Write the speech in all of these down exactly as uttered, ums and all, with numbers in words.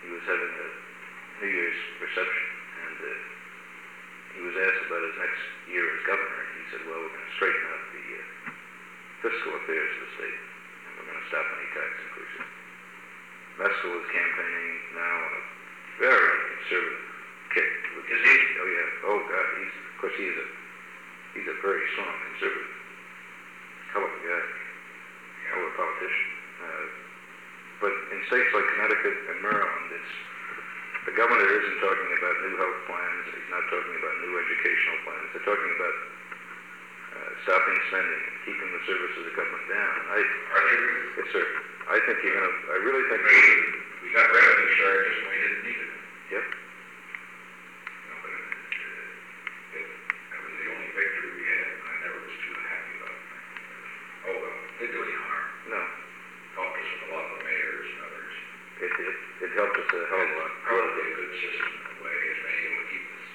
he was having a New Year's reception, and uh, he was asked about his next year as governor, and he said, well, we're going to straighten out the uh, fiscal affairs of the state, and we're going to stop any tax increases. Meskel is campaigning now on a very conservative kick. Is he? Oh, yeah. Oh, God. He's, of course, he's a, he's a very strong conservative. Hell of a guy. Hell of a politician. Uh, but in states like Connecticut and Maryland, it's, the governor isn't talking about new health plans. He's not talking about new educational plans. They're talking about uh, stopping spending and keeping the service of the government down. I, Are they really? yes, sir. I think you're going to, I really think... We, we got revenue charges and we didn't need it. Yep. You know, but it, uh, it, that was the only victory we had, and I never was too happy about it. Oh, well, it didn't do any harm. No. Helped us with a lot of the mayors and others. It, it, it helped us a hell of a lot. Probably a good system in a way. It's been able to keep this,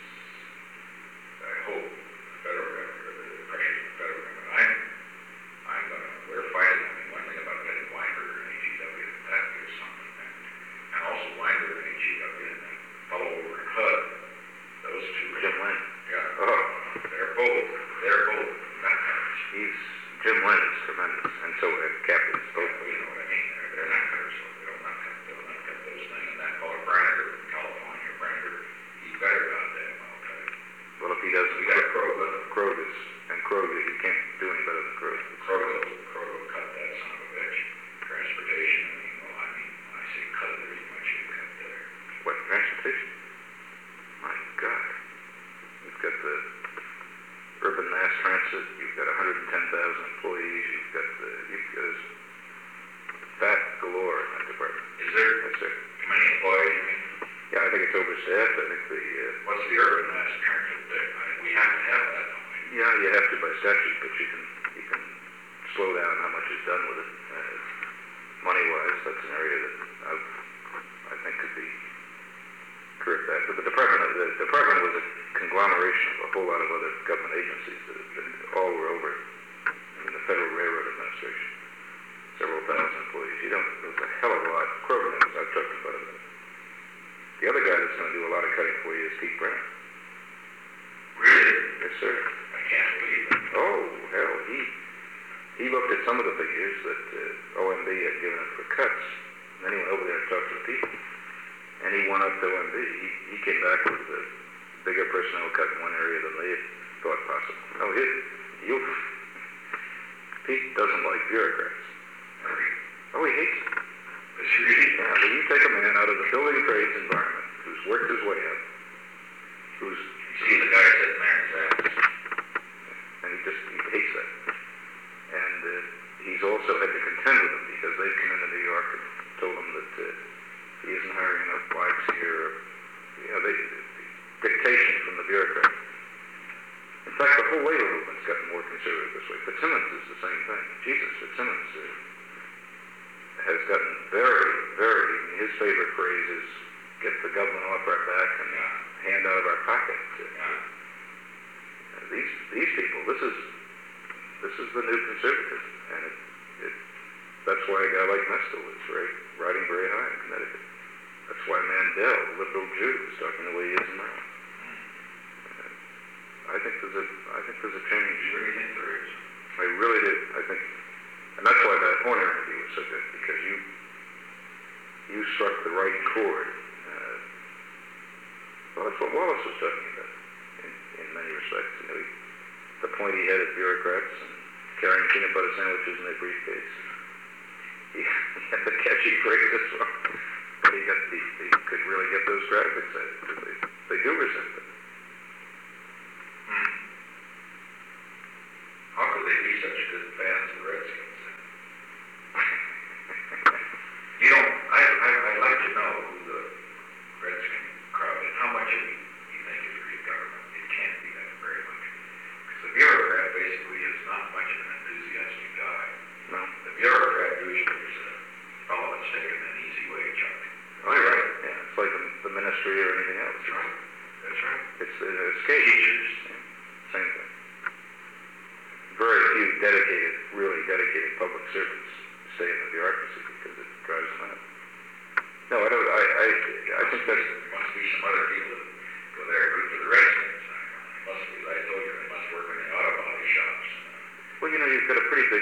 I hope, the federal government, the pressure of the federal government. I'm, I'm gonna, we're fighting. I mean, one thing about getting Weinberger and H E W, that is something. And, and also Weinberger and H E W and that fellow over in H U D, those two. Jim Lynn. Yeah. Oh. They're both, they're both nutcutters. He's, Jim Lynn is tremendous, and so are Captain's both. You know what I mean? They're, they're nutcutters, so they'll not cut, they'll not cut those things. And that fellow Brander in California, Brander, he's better goddamn well cut. Well, if he doesn't, We got Crow with him. Krogus, and Kroger, he can't do any better than Kroger. Crow, Crow cut that son of a bitch. Transportation, I mean, well, I mean, when I say cut, there ain't much you cut there. What, transportation? My God. You've got the urban mass transit, you've got one hundred ten thousand employees, you've got the, you've got this fat galore in that department. Is there Yes, sir. too many employees, you mean? Yeah, I think it's overstaffed. I think the, uh, What's the urban mass transit there? I, we have to have that, don't we? yeah, you have to by statute, but you can, you can slow down how much is done with it. Uh, money-wise, that's an area that I've, I think could be curbed back. But the department, the department was a conglomeration of a whole lot of other government agencies that, that all were over in the Federal Railroad Administration. Several thousand employees. You don't, there's a hell of a lot. Kroger knows, I've talked about it. The other guy that's going to do a lot of cutting for you is Pete Brennan. Really? Yes, sir. I can't believe it. Oh, hell, he he looked at some of the figures that uh, O M B had given him for cuts, and then he went over there and talked to the people, and he went up to O M B. He, he came back with a bigger personnel cut in one area than they thought possible. No, he, you, Pete doesn't like bureaucrats. Oh, he hates them. Is he really? Yeah, but you take a man out of the building trades environment who's worked his way up, who's See the guy sitting there in his ass. and he just he hates that. And uh, he's also had to contend with them because they've come into New York and told him that uh, he isn't hiring enough blacks here. Or, you know, they, dictation from the bureaucrats. In fact, the whole labor movement's gotten more conservative this way. Fitzsimmons is the same thing. Jesus, Fitzsimmons uh, has gotten very, very, I mean, his favorite phrase is get the government off our back and Yeah. hand out of our pocket. Uh, Yeah. These these people, this is this is the new conservatism, and it, it that's why a guy like Meskel is very riding very high in Connecticut. That's why Mandel, the liberal Jew, is talking the way he is in Maryland. Uh, I think there's a I think there's a change. You really think there is? I really do. I think, and that's why that Horner interview was so good, because you you struck the right chord. Uh, well, that's what Wallace was talking about in, in many respects. You know, he, the point he had at bureaucrats and carrying peanut butter sandwiches in their briefcase. He, he had the catchy phrases, but he got he, he could really get those crowds excited because they they do resent it. Hmm. How could they be such good fans of the Redskins? You know, I, I, I'd like to know who the Redskin crowd is. How much of it you think is real government? It can't be that very much. Because the bureaucrat basically is not much of an enthusiastic guy. No. The bureaucrat usually is a fellow that's taken an easy way, Chuck. Oh, you're right. Yeah, it's like the, the ministry or anything else. That's right. That's right. It's an escape. Teachers. Yeah, same thing. Very few dedicated, really dedicated public servants stay in the bureaucracy because it drives them out. No, I don't. I, I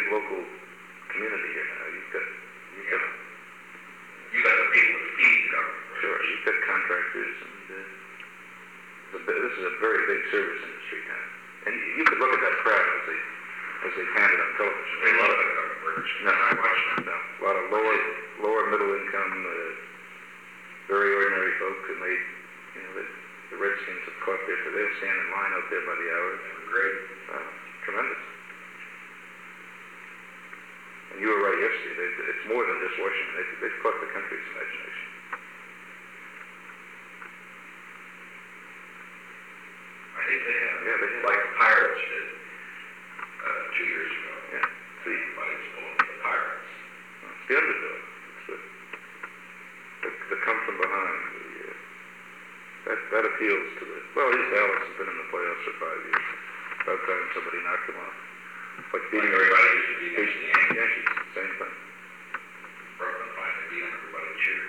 local community here now. You've got, you've got, You got the people that feed the government. sure, you've got contractors, and uh, it's a bit- this is a very big service industry now. And you you could look at that crowd as they, as they panned it on television. They love the government workers. No, I watch them. no, a lot of lower, lower middle income, uh, very ordinary folk, and they, you know, they, the Redskins have caught their, they'll stand in line out there by the hour. They were great. Uh, tremendous. And you were right yesterday. They, it's more than just Washington. They, they've caught the country's imagination. I think they have. Yeah, they have. Like the Pirates did uh, two years ago. Yeah. See, Everybody's pulling for the Pirates. it's the underdog. It's the, the, the come from behind. The, uh, that that appeals to the. Well, East Dallas has been in the playoffs for five years. About time somebody knocked them off. It's like Like beating everybody used to be against the Yankees. Yankees. Same thing. Brooklyn finally beat them. Everybody cheered.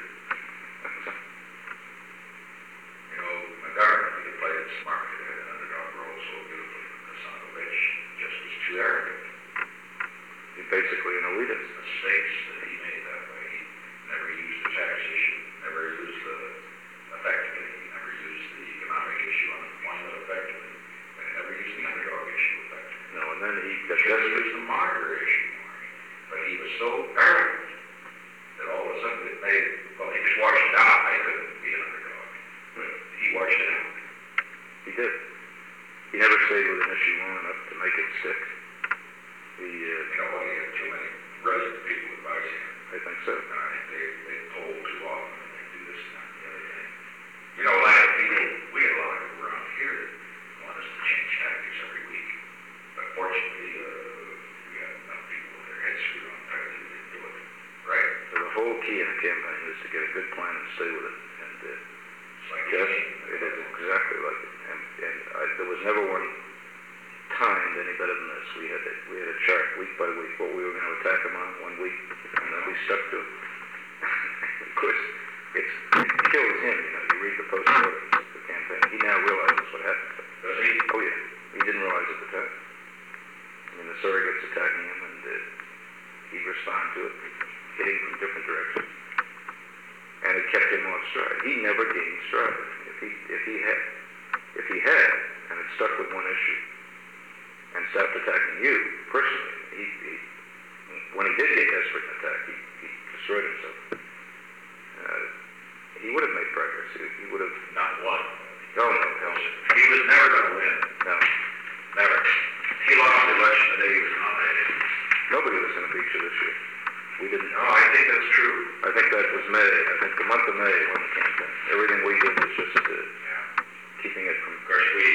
You know, McGovern, he played it smart. He had an underdog role so beautifully. The son of a bitch just was too arrogant. He's basically an elitist. Mistakes that he made that way. He never used the tax issue, never used the effectively, he never used the economic issue on employment effectively, but he never used the underdog issue effectively. No, and then he got He never desperate. used the monitor issue more. But he was so arrogant that all of a sudden it made, well, he just washed it out. I couldn't be an underdog. But he washed it out. He did. He never stayed with an issue long enough to make it stick. He, uh, You know what, he had too many brilliant people advising him. I think so. And I think they, they poll too often and they do this and that and the other thing. You know, a lot of people, we had a lot of people around here that want us to change tactics every week. But fortunately, uh, we got enough people with their heads screwed on tight that we didn't do it. Right? So the whole key in a campaign is to get a good plan and stay with it. And uh, It's like yes, any- it is exactly like it. And, and I, there was never one timed any better than this. We had a, we had a chart week by week what we were going to attack them on one week, and then we stuck to it. Of course, it's, it kills him. You know, you read the post-mortem of the campaign. He now realizes what happened. Does he? Oh yeah, he didn't realize at the time. I mean, the surrogates attacking him, and uh, he'd respond to it, hitting from different directions, and it kept him off stride. He never gained stride. If he if he had if he had and had stuck with one issue and stopped attacking you personally, he, he when he did get desperate and attack, he, he destroyed himself. Uh, he would have made progress. He, he would have. Not one. Oh no, hell no. He was never going to win. No. Never. He lost the election the day he was nominated. Nobody was going to beat you this year. We didn't. No, I think that's true. I think that was May. I think the month of May when the campaign. Everything we did was just uh, Yeah. keeping it from. Of course, we,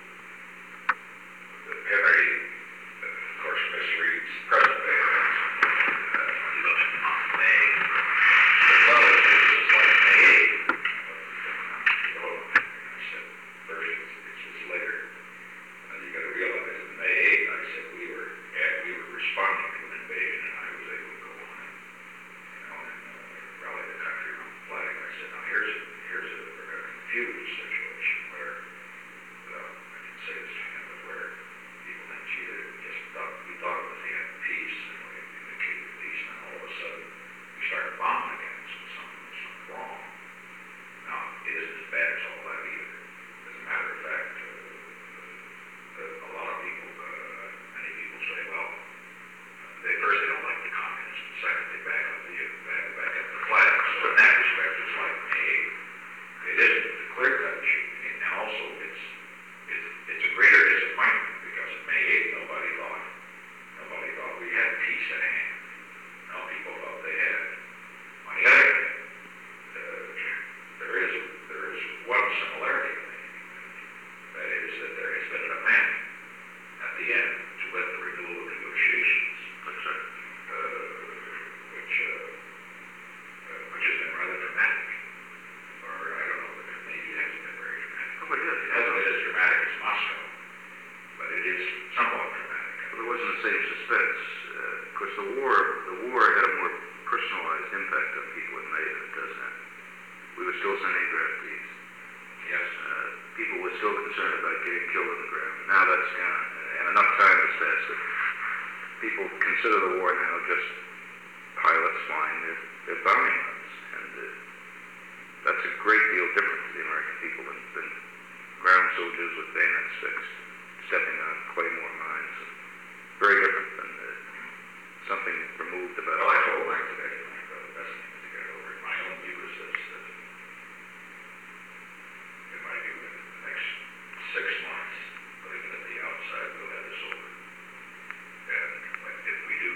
Henry, of course, misreads present day events. Uh, when you look at the month of May, the well, it's just like May eighth. Oh, I said, first, it's, it's just later. And you got to realize that May eighth, I said, we were, and we were responding to an invasion, and I was able to go on and, you know, and uh, rally the country around the flag. I said, now here's, here's a, a confused situation where, well, I can say this to him, but where people think, gee, they just thought, we thought that they had peace, and we indicated peace, and then all of a sudden, we started bombing again, so something, something wrong. Now, it isn't as bad as all that either. As a matter of fact, uh, uh, a lot of people, uh, many people say, well, they first they don't like the communists, and second they back up the back, back up the flag. So in that respect, it's like May eighth. It isn't a clear cut issue, and also it's it's it's a greater disappointment because at May eighth nobody thought nobody thought we had peace at hand. No, people thought they had. On the other hand, uh, there is there is one similarity, that is that there has been an amendment at the end to let the renewal of negotiations. That's right. Uh, which uh, uh, which has been rather dramatic, or I don't know, maybe it hasn't been very dramatic. Oh, it is. It hasn't been as dramatic as Moscow, but it is somewhat dramatic. Well, there wasn't the same suspense. Uh, of course, the war the war had a more personalized impact on people in May than it does now. We were still sending draftees. Yes. Uh, people were still concerned about getting killed on the ground. Now that's gone, and enough time has passed that people consider the war now just pilots flying their, their bombing runs, and uh, that's a great deal different to the American people than, than ground soldiers with bayonets fixed, stepping on claymore mines. Very different than uh, something removed about. Well, I told Mike today, Mike, the best thing is to get it over. My own view is this, that in my view, in the next six months, putting it at the outside, we'll have this over. And like, if we do,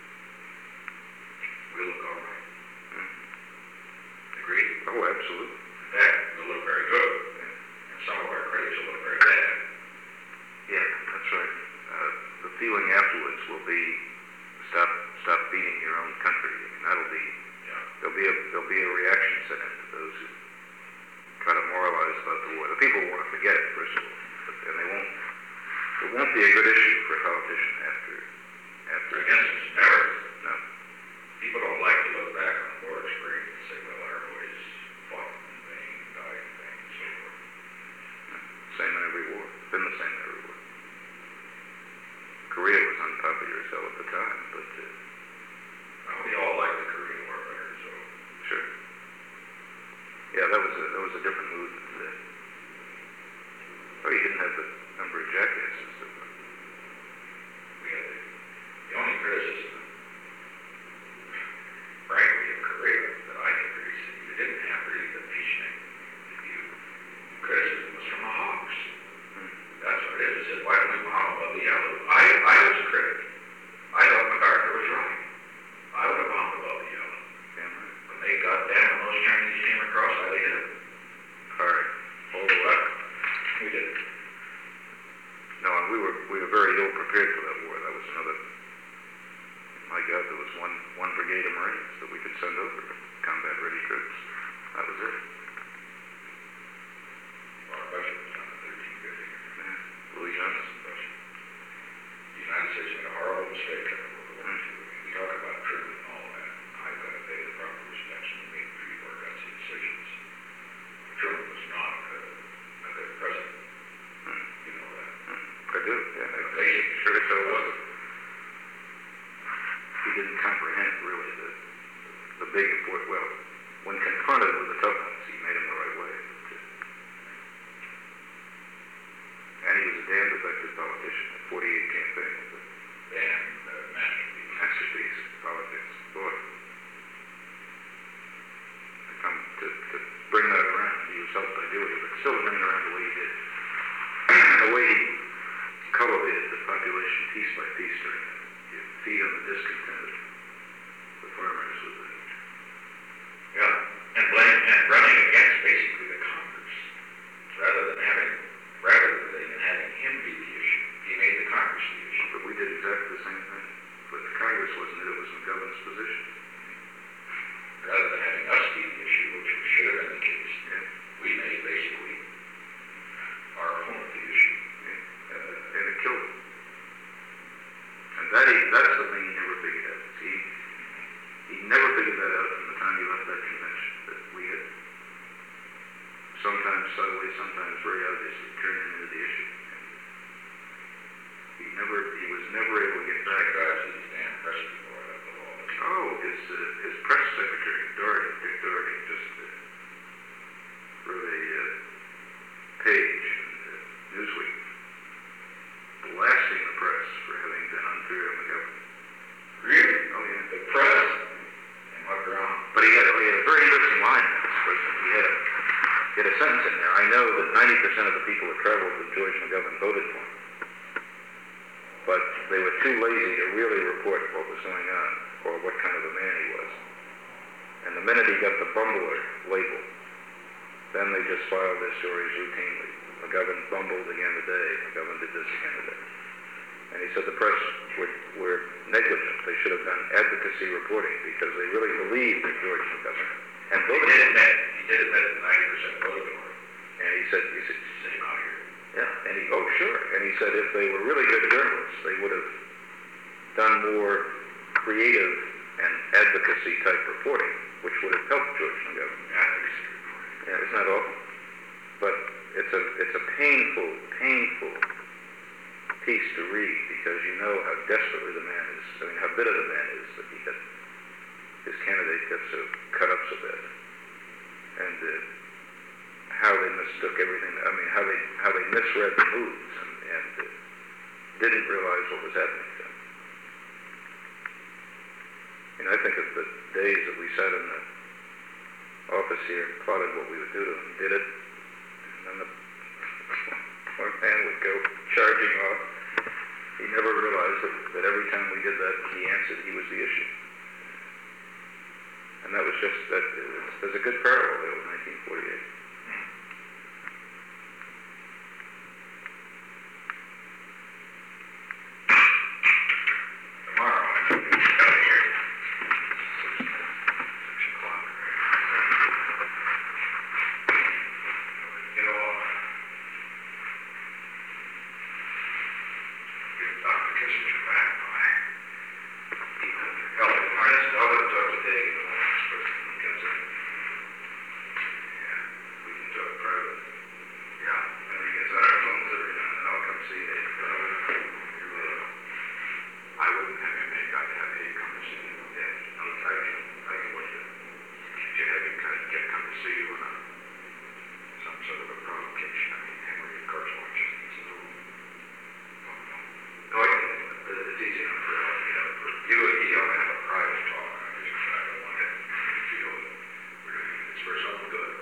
we'll look all right. Mm-hmm. Agreed? Oh, absolutely. In fact, we'll look very good, and, and some of our critics will look very bad. Yeah, that's right. Uh, the feeling afterwards will be stop stop beating your own country. I mean, that'll be Yeah. there'll be a there'll be a reaction set in to those who try to moralize about the war. The people want to forget it first of all, but, and they won't. It won't be a good issue for a politician after after. Against its merits. No. People don't like to look back on the war experience and say, well, our boys fought in vain, died in vain, and so forth. Same in every war. Been the same in every war. Korea was unpopular as hell at the time, but uh, Well, we all like the Korean War better, so. sure. Yeah, that was a that was a different mood. Than today. Oh, you didn't have the number of jackasses. That were. We had the, the only criticism, frankly, of Korea that I could really see, you didn't have really the Pichnik view. Criticism was from the Hawks. Hmm. That's what it is. It said, why don't we bomb above the yellow? I, I was a critic. I thought MacArthur was right. I would have bombed above the yellow. Damn right. When they got down and those Chinese came across, I hit them. All right. Hold the luck. We did. No, and we were we were very ill prepared for that war. That was another. My God, there was one one brigade of Marines that we could send over, combat ready troops. That was it. Our budget was down to thirteen fifty. Yeah. Louis Johnson. Budget. The United States made a horrible mistake after World War Two. We talk about truth and all that. I've got to pay the proper respects and make three more gutsy decisions. Truman was not a, a good president. Hmm. You know that. Hmm. I do. Yeah. I, They sure so was. He didn't comprehend really the the big import. Well, when confronted with the tough ones, he made them the right way. And he was a damned effective politician. The forty-eight campaign was a damn uh, masterpiece. masterpiece of politics. Boy, to come to, to bring that around, he was helped by doing it, but still to bring it around the way he did. The way he cultivated the population piece by piece during that. You feed on the discontent of the farmers with the Yeah, and blame and running against basically the Congress, rather than having, rather than having him be the issue, he made the Congress the issue. but we did exactly the same thing. But the Congress wasn't it, it was McGovern's position. Rather than having us be the issue, which should have been the case, Yeah. we made basically our opponent the issue. Yeah. And, uh, and it killed him. And that he, that's the thing he never figured out. He, he never figured that out from the time he left that convention, that we had sometimes subtly, sometimes very obviously turned him into the issue. He never, he was never able to get back. That guy's his damn press people right up the wall. Oh, his, uh, his press secretary, Doherty, Dick Doherty, just uh, wrote a uh, page in uh, Newsweek blasting the press for having been unfair to McGovern. Really? Oh, yeah. The press and what ground? But he had, he had a very interesting line in this person. He had a, he had a sentence in there. I know that ninety percent of the people that traveled with George McGovern voted for him. But they were too lazy to really report what was going on or what kind of a man he was. And the minute he got the bumbler label, then they just filed their stories routinely. McGovern bumbled again today. McGovern did this again today. And he said the press were, were negligent. They should have done advocacy reporting because they really believed in George McGovern. And He voted did for him. admit, he did admit that ninety percent voted for him. And he said, he said, Same out here. yeah, and he, oh, sure. And he said if they were really good journalists, they would have done more creative and advocacy type reporting, which would have helped George McGovern. Advocacy reporting. Yeah, it's not awful. But it's a, it's a painful, painful piece to read because because you know how desperately the man is, I mean, how bitter the man is that he got, his candidate got so cut up so bad. And uh, how they mistook everything, I mean, how they, how they misread the moves and, and uh, didn't realize what was happening to him. I mean, I think of the days that we sat in the office here and plotted what we would do to him, did it, and then the poor man would go charging off. He never realized that, that every time we did that, he answered, he was the issue. And that was just, that, there's a good parallel there with nineteen forty-eight. Tomorrow, I'm going to be out of here. Six o'clock. You know, get Doctor Kissinger back by Helen Harness. I'll let him talk to Dave in the morning, first when he comes in. Yeah, we can talk private. Yeah, when he gets out our phones every now and then, I'll come see Dave. I wouldn't have him make, I'd have him come to see you. Yeah, I'll try to, I can wait to, to have him kind of get, come to see you on a, some sort of a provocation. I mean, Henry, of course, watches this little, no, no. No, I can, it's easy enough for, uh, you know, for you and he ought to have a private talk. I just, I don't want him to feel that we're doing this for something good.